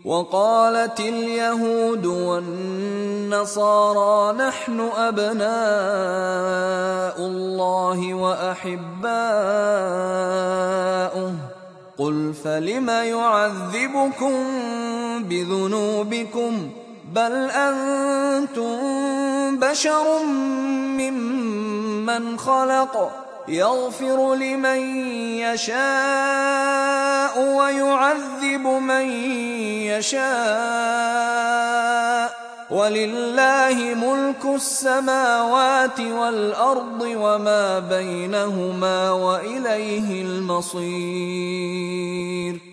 وقالت اليهود والنصارى نحن أبناء الله وأحباؤه قل فلم يعذبكم بذنوبكم بل أنتم بشر ممن خلق يغفر لمن يشاء ويعذب من يشاء ولله ملك السماوات والأرض وما بينهما وإليه المصير.